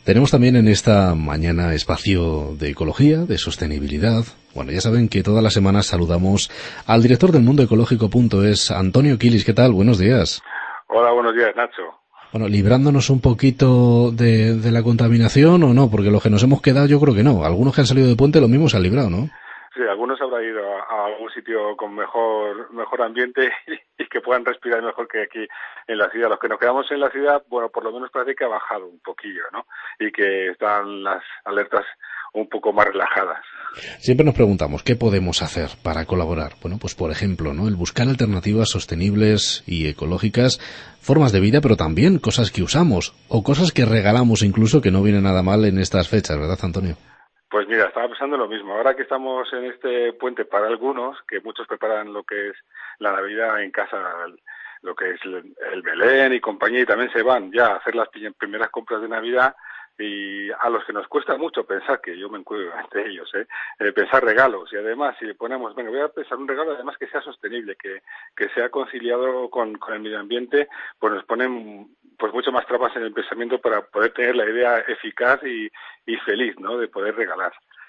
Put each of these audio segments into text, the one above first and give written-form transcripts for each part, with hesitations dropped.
Tenemos también en esta mañana espacio de ecología, de sostenibilidad. Bueno, ya saben que todas las semanas saludamos al director del mundoecológico.es, Antonio Quilis. ¿Qué tal? Buenos días. Hola, buenos días, Nacho. Bueno, librándonos un poquito de la contaminación o no, porque los que nos hemos quedado yo creo que no. Algunos que han salido de puente lo mismo se han librado, ¿no? Sí, algunos habrán ido a algún sitio con mejor ambiente y que puedan respirar mejor que aquí en la ciudad. Los que nos quedamos en la ciudad, bueno, por lo menos parece que ha bajado un poquillo, ¿no? Y que están las alertas un poco más relajadas. Siempre nos preguntamos, ¿qué podemos hacer para colaborar? Bueno, pues por ejemplo, ¿no? El buscar alternativas sostenibles y ecológicas, formas de vida, pero también cosas que usamos o cosas que regalamos incluso, que no viene nada mal en estas fechas, ¿verdad, Antonio? Pues mira, estaba pensando lo mismo. Ahora que estamos en este puente para algunos, que muchos preparan lo que es la Navidad en casa, lo que es el Belén y compañía, y también se van ya a hacer las primeras compras de Navidad, y a los que nos cuesta mucho pensar, que yo me incluyo entre ellos, pensar regalos, y además si le ponemos, venga, voy a pensar un regalo además que sea sostenible, que sea conciliado con el medio ambiente, pues nos ponen pues mucho más trabas en el pensamiento para poder tener la idea eficaz y feliz, ¿no?, de poder regalar.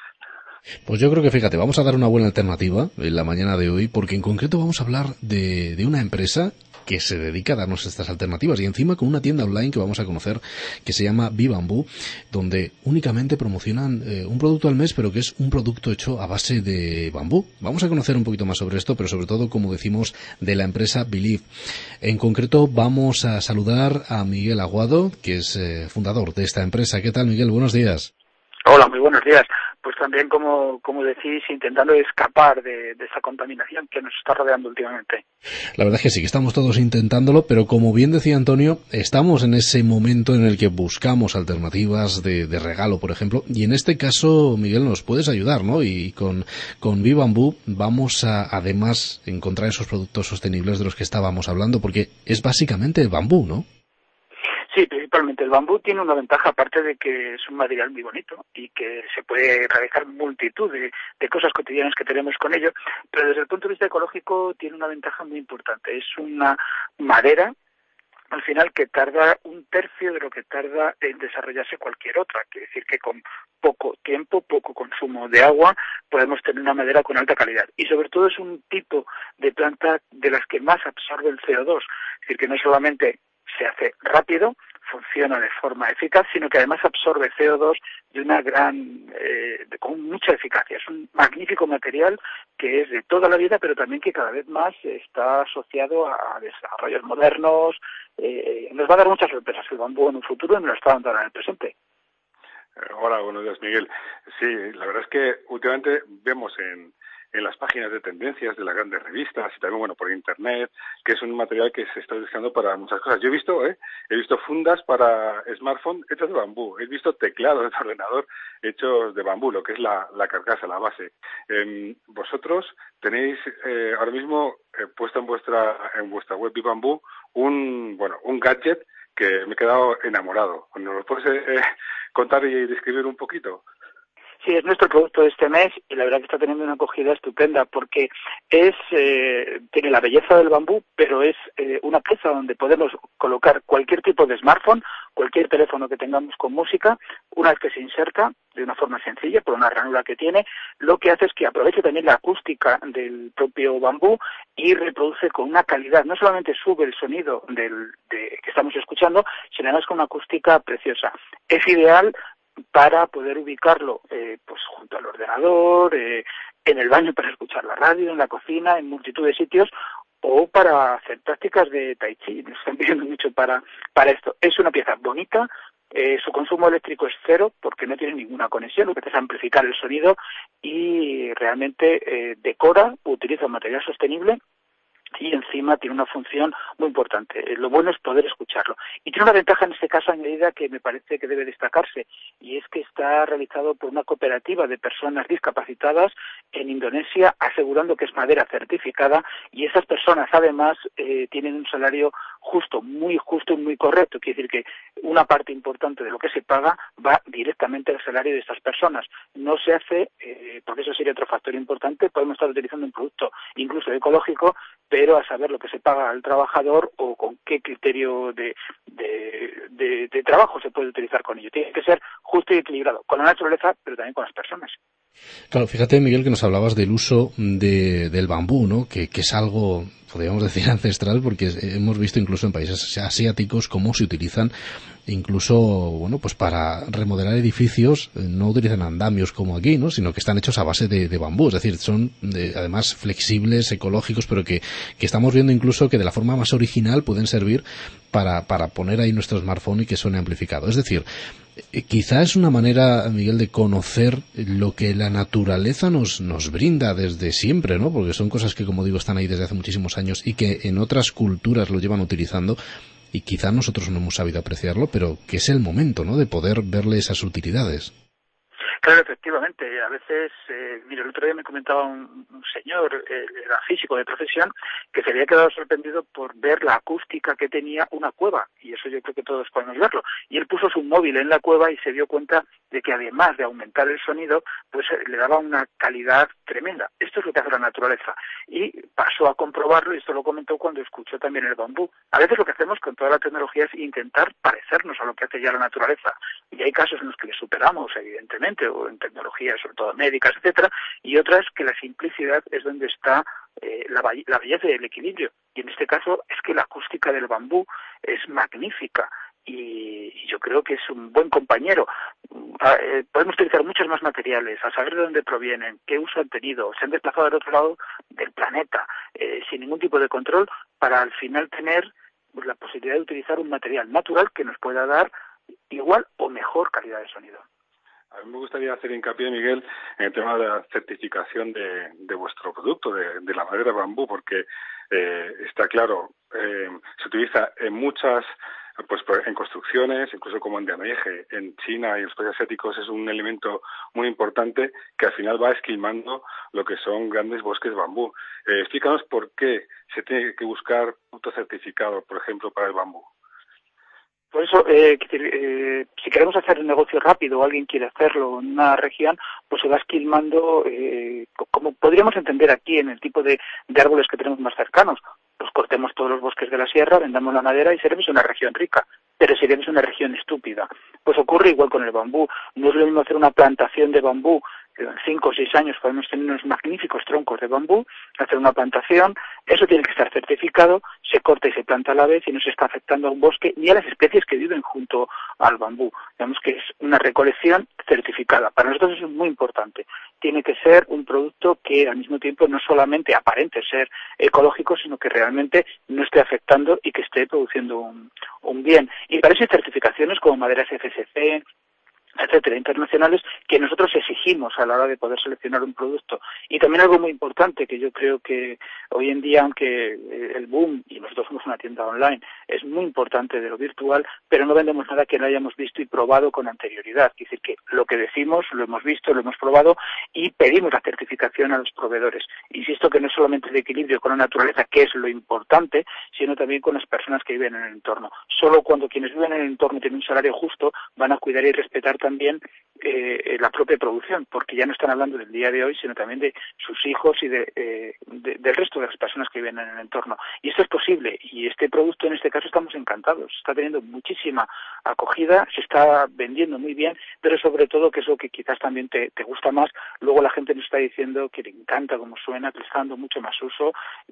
Pues yo creo que, fíjate, vamos a dar una buena alternativa en la mañana de hoy, porque en concreto vamos a hablar de una empresa que se dedica a darnos estas alternativas, y encima con una tienda online que vamos a conocer que se llama Bibambú, donde únicamente promocionan un producto al mes, pero que es un producto hecho a base de bambú. Vamos a conocer un poquito más sobre esto, pero sobre todo, como decimos, de la empresa Believe. En concreto vamos a saludar a Miguel Aguado, que es fundador de esta empresa. ¿Qué tal, Miguel? Buenos días. Hola, muy buenos días. Pues también, como decís, intentando escapar de esa contaminación que nos está rodeando últimamente. La verdad es que sí, que estamos todos intentándolo, pero como bien decía Antonio, estamos en ese momento en el que buscamos alternativas de regalo, por ejemplo, y en este caso, Miguel, nos puedes ayudar, ¿no? Y con Bibambú vamos a, además, encontrar esos productos sostenibles de los que estábamos hablando, porque es básicamente bambú, ¿no? Sí, principalmente el bambú tiene una ventaja, aparte de que es un material muy bonito y que se puede realizar multitud de cosas cotidianas que tenemos con ello, pero desde el punto de vista ecológico tiene una ventaja muy importante. Es una madera, al final, que tarda un tercio de lo que tarda en desarrollarse cualquier otra. Quiere decir que con poco tiempo, poco consumo de agua, podemos tener una madera con alta calidad. Y sobre todo es un tipo de planta de las que más absorbe el CO2. Es decir, que no solamente se hace rápido, funciona de forma eficaz, sino que además absorbe CO2 de una con mucha eficacia. Es un magnífico material que es de toda la vida, pero también que cada vez más está asociado a desarrollos modernos. Nos va a dar muchas sorpresas el bambú en un futuro y nos lo está dando ahora en el presente. Hola, buenos días, Miguel. Sí, la verdad es que últimamente vemos en las páginas de tendencias de las grandes revistas y también, bueno, por internet, que es un material que se está utilizando para muchas cosas. Yo he visto fundas para smartphone hechas de bambú, he visto teclados de ordenador hechos de bambú, lo que es la carcasa, la base. Vosotros tenéis ahora mismo puesto en vuestra web Bibambú un gadget que me he quedado enamorado. ¿Nos lo puedes contar y describir un poquito? Sí, es nuestro producto de este mes y la verdad que está teniendo una acogida estupenda porque tiene la belleza del bambú, pero es una pieza donde podemos colocar cualquier tipo de smartphone, cualquier teléfono que tengamos con música. Una vez que se inserta de una forma sencilla por una ranura que tiene, lo que hace es que aproveche también la acústica del propio bambú y reproduce con una calidad. No solamente sube el sonido que estamos escuchando, sino además con una acústica preciosa. Es ideal para poder ubicarlo pues junto al ordenador, en el baño para escuchar la radio, en la cocina, en multitud de sitios, o para hacer prácticas de tai chi. Nos están pidiendo mucho para esto. Es una pieza bonita, su consumo eléctrico es cero porque no tiene ninguna conexión, lo que hace es amplificar el sonido y realmente decora, utiliza un material sostenible y encima tiene una función muy importante. Lo bueno es poder escucharlo. Y tiene una ventaja en este caso añadida que me parece que debe destacarse, y es que está realizado por una cooperativa de personas discapacitadas en Indonesia, asegurando que es madera certificada, y esas personas además tienen un salario justo, muy justo y muy correcto. Quiere decir que una parte importante de lo que se paga va directamente al salario de estas personas. No se hace, porque eso sería otro factor importante, podemos estar utilizando un producto incluso ecológico pero a saber lo que se paga al trabajador o con qué criterio de trabajo se puede utilizar con ello. Tiene que ser justo y equilibrado con la naturaleza, pero también con las personas. Claro, fíjate, Miguel, que nos hablabas del uso del bambú, ¿no? Que es algo, podríamos decir, ancestral, porque hemos visto incluso en países asiáticos cómo se utilizan incluso, bueno, pues para remodelar edificios. No utilizan andamios como aquí, ¿no? Sino que están hechos a base de bambú, es decir, son además flexibles, ecológicos, pero que estamos viendo incluso que de la forma más original pueden servir para poner ahí nuestro smartphone y que suene amplificado. Es decir, quizá es una manera, Miguel, de conocer lo que la naturaleza nos brinda desde siempre, ¿no? Porque son cosas que, como digo, están ahí desde hace muchísimos años y que en otras culturas lo llevan utilizando y quizá nosotros no hemos sabido apreciarlo, pero que es el momento, ¿no?, de poder verle esas utilidades. Claro, efectivamente. A veces, mira, el otro día me comentaba un señor, era físico de profesión, que se había quedado sorprendido por ver la acústica que tenía una cueva, y eso yo creo que todos podemos verlo. Y él puso su móvil en la cueva y se dio cuenta de que además de aumentar el sonido, pues le daba una calidad tremenda. Esto es lo que hace la naturaleza. Y pasó a comprobarlo, y esto lo comentó cuando escuchó también el bambú. A veces lo que hacemos con toda la tecnología es intentar parecernos a lo que hace ya la naturaleza. Y hay casos en los que le superamos, evidentemente, o en tecnologías, sobre todo médicas, etcétera, y otras que la simplicidad es donde está la belleza y el equilibrio. Y en este caso es que la acústica del bambú es magnífica. Y yo creo que es un buen compañero. Podemos utilizar muchos más materiales, a saber de dónde provienen, qué uso han tenido, se han desplazado al otro lado del planeta, sin ningún tipo de control, para al final tener pues, la posibilidad de utilizar un material natural que nos pueda dar igual o mejor calidad de sonido. A mí me gustaría hacer hincapié, Miguel, en el tema de la certificación de vuestro producto, de la madera bambú, porque está claro, se utiliza en muchas, pues en construcciones, incluso como en andamiaje, en China y en los países asiáticos es un elemento muy importante que al final va esquilmando lo que son grandes bosques de bambú. Explícanos por qué se tiene que buscar producto certificado, por ejemplo, para el bambú. Por eso, si queremos hacer un negocio rápido o alguien quiere hacerlo en una región, pues se va esquilmando, como podríamos entender aquí en el tipo de árboles que tenemos más cercanos. Pues cortemos todos los bosques de la sierra, vendamos la madera y seremos una región rica, pero seremos una región estúpida. Pues ocurre igual con el bambú. No es lo mismo hacer una plantación de bambú. En 5 o 6 años podemos tener unos magníficos troncos de bambú, hacer una plantación, eso tiene que estar certificado, se corta y se planta a la vez y no se está afectando a un bosque ni a las especies que viven junto al bambú. Digamos que es una recolección certificada. Para nosotros eso es muy importante. Tiene que ser un producto que al mismo tiempo no solamente aparente ser ecológico, sino que realmente no esté afectando y que esté produciendo un bien. Y para eso hay certificaciones como maderas FSC, etcétera, internacionales, que nosotros exigimos a la hora de poder seleccionar un producto. Y también algo muy importante, que yo creo que hoy en día, aunque el boom, y nosotros somos una tienda online, es muy importante de lo virtual, pero no vendemos nada que no hayamos visto y probado con anterioridad. Es decir, que lo que decimos lo hemos visto, lo hemos probado y pedimos la certificación a los proveedores. Insisto que no es solamente el equilibrio con la naturaleza, que es lo importante, sino también con las personas que viven en el entorno. Solo cuando quienes viven en el entorno tienen un salario justo, van a cuidar y respetar también la propia producción, porque ya no están hablando del día de hoy, sino también de sus hijos y del resto de las personas que viven en el entorno. Y esto es posible, y este producto en este caso estamos encantados, está teniendo muchísima acogida, se está vendiendo muy bien, pero sobre todo, que es lo que quizás también te gusta más, luego la gente nos está diciendo que le encanta cómo suena, que le está dando mucho más uso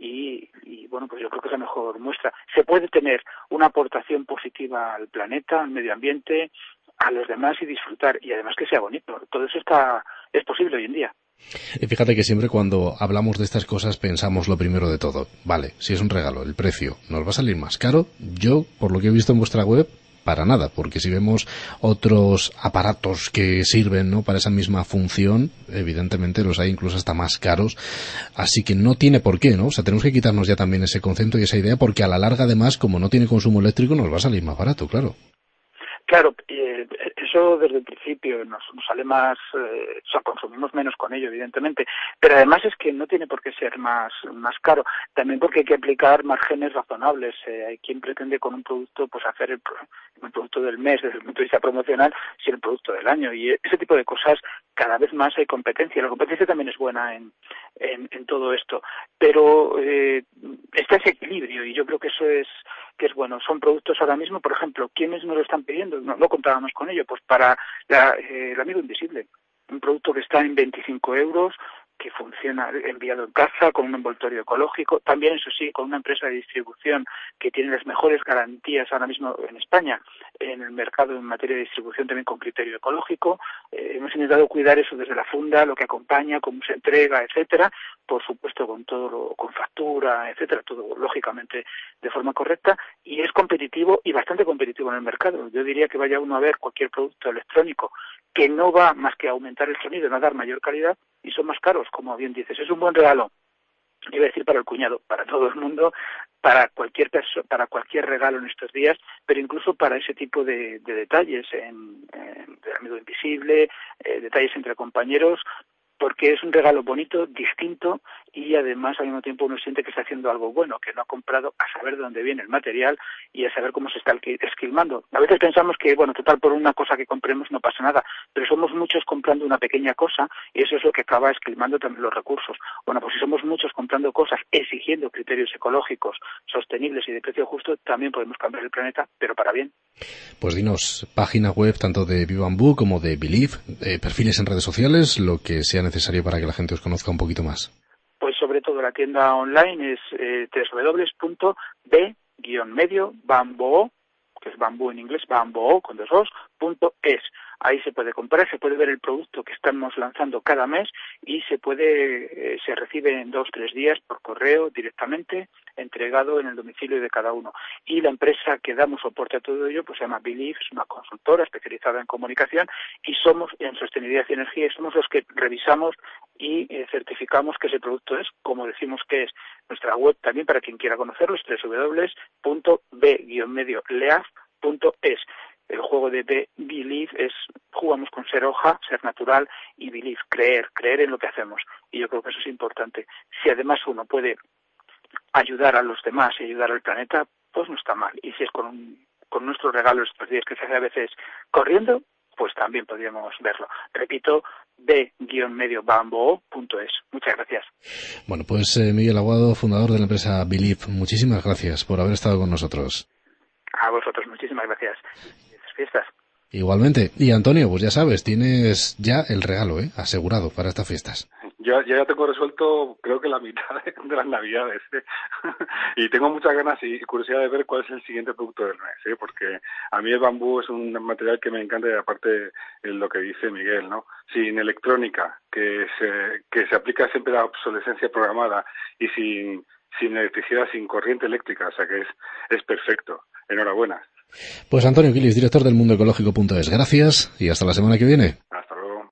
y bueno, pues yo creo que es la mejor muestra. Se puede tener una aportación positiva al planeta, al medio ambiente, a los demás y disfrutar, y además que sea bonito. Todo eso es posible hoy en día. Y fíjate que siempre cuando hablamos de estas cosas pensamos lo primero de todo. Vale, si es un regalo, el precio, ¿nos va a salir más caro? Yo, por lo que he visto en vuestra web, para nada, porque si vemos otros aparatos que sirven, ¿no?, para esa misma función, evidentemente los hay incluso hasta más caros, así que no tiene por qué, ¿no? O sea, tenemos que quitarnos ya también ese concepto y esa idea, porque a la larga, además, como no tiene consumo eléctrico, nos va a salir más barato, claro. Claro, eso desde el principio nos sale más, o sea, consumimos menos con ello, evidentemente, pero además es que no tiene por qué ser más caro, también porque hay que aplicar márgenes razonables. Hay quien pretende con un producto pues hacer el producto del mes desde el punto de vista promocional, si el producto del año, y ese tipo de cosas cada vez más hay competencia. La competencia también es buena en todo esto, pero está ese equilibrio y yo creo que eso es bueno. Son productos ahora mismo, por ejemplo, ¿quiénes nos lo están pidiendo? No contábamos con ello, pues para el amigo invisible, un producto que está en 25 euros, que funciona enviado en casa con un envoltorio ecológico, también eso sí, con una empresa de distribución que tiene las mejores garantías ahora mismo en España en el mercado en materia de distribución, también con criterio ecológico. Hemos intentado cuidar eso desde la funda, lo que acompaña, cómo se entrega, etcétera, por supuesto con con factura, etcétera, todo lógicamente de forma correcta, y es competitivo y bastante competitivo en el mercado. Yo diría que vaya uno a ver cualquier producto electrónico que no va más que a aumentar el sonido, no a dar mayor calidad, y son más caros, como bien dices. Es un buen regalo, iba a decir para el cuñado, para todo el mundo, para cualquier para cualquier regalo en estos días, pero incluso para ese tipo de detalles de amigo invisible, detalles entre compañeros, porque es un regalo bonito, distinto, y además al mismo tiempo uno siente que está haciendo algo bueno, que no ha comprado a saber de dónde viene el material y a saber cómo se está esquilmando. A veces pensamos que, bueno, total, por una cosa que compremos no pasa nada, pero somos muchos comprando una pequeña cosa y eso es lo que acaba esquilmando también los recursos. Bueno, pues si somos muchos comprando cosas, exigiendo criterios ecológicos, sostenibles y de precio justo, también podemos cambiar el planeta, pero para bien. Pues dinos, página web tanto de Bibambú como de Believe, perfiles en redes sociales, lo que sea necesario para que la gente os conozca un poquito más. Pues sobre todo la tienda online es www.b-medio-bamboo, que es bambú en inglés, bamboo con dos os, .es. Ahí se puede comprar, se puede ver el producto que estamos lanzando cada mes y se recibe en 2-3 días por correo directamente, entregado en el domicilio de cada uno. Y la empresa que damos soporte a todo ello pues se llama Believe, es una consultora especializada en comunicación y somos en sostenibilidad y energía, y somos los que revisamos y certificamos que ese producto es como decimos que es. Nuestra web también, para quien quiera conocerlo, es www.b-leaf.es. El juego de Believe es, jugamos con ser hoja, ser natural, y Believe, creer en lo que hacemos. Y yo creo que eso es importante. Si además uno puede ayudar a los demás y ayudar al planeta, pues no está mal. Y si es con nuestro regalo estos días que se hace a veces corriendo, pues también podríamos verlo. Repito, b-medio-bamboo.es. Muchas gracias. Bueno, pues Miguel Aguado, fundador de la empresa Believe, muchísimas gracias por haber estado con nosotros. A vosotros, muchísimas gracias. Fiestas. Igualmente. Y Antonio, pues ya sabes, tienes ya el regalo, asegurado para estas fiestas. Yo ya tengo resuelto, creo que la mitad de las Navidades, y tengo muchas ganas y curiosidad de ver cuál es el siguiente producto del mes, porque a mí el bambú es un material que me encanta, y aparte lo que dice Miguel, ¿no? Sin electrónica, que se aplica siempre la obsolescencia programada, y sin electricidad, sin corriente eléctrica, o sea que es perfecto. Enhorabuena. Pues Antonio Quilis, director del mundoecológico.es, gracias y hasta la semana que viene.